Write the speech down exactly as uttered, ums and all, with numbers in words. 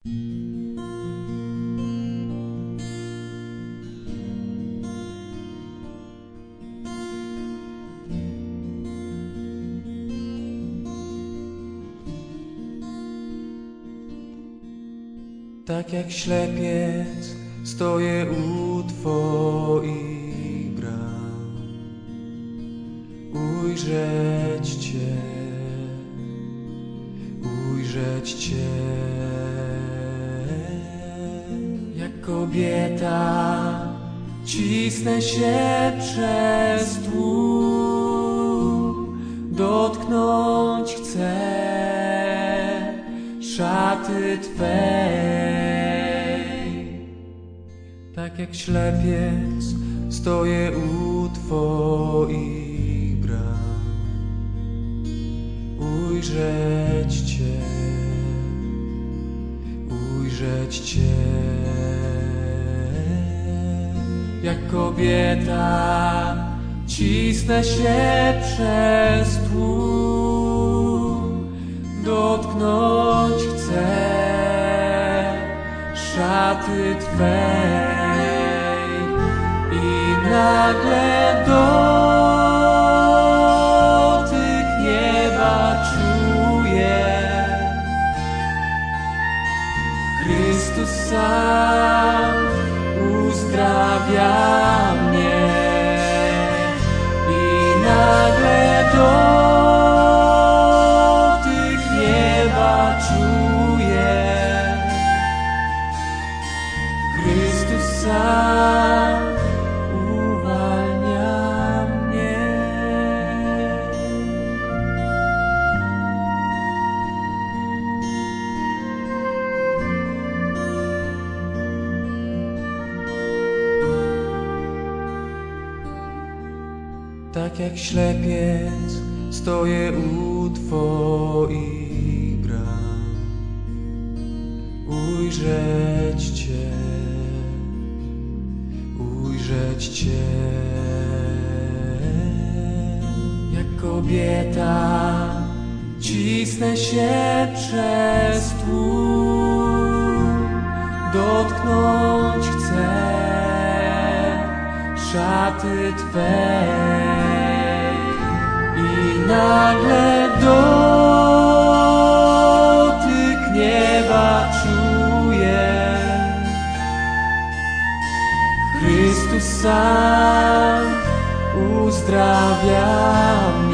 Tak jak ślepiec stoję u Twoich bram, ujrzeć Cię, ujrzeć Cię. Jak kobieta cisnę się przez tłum, dotknąć chcę szaty Twej. Tak jak ślepiec stoję u Twoich bram, ujrzeć Cię, ujrzeć Cię. Jak kobieta cisnę się przez tłum, dotknąć chcę szaty Twej. I nagle dotyk nieba czuję. Chrystus sam uzdrawia mnie. I nagle dotyk nieba czuję. Chrystus sam uwalnia mnie. Tak jak ślepiec stoję u Twoich bram, ujrzeć Cię, ujrzeć Cię. Jak kobieta cisnę się przez tłum, dotknąć chcę szaty Twej. I nagle dotyk nieba czuję. Chrystus sam uzdrawia mnie.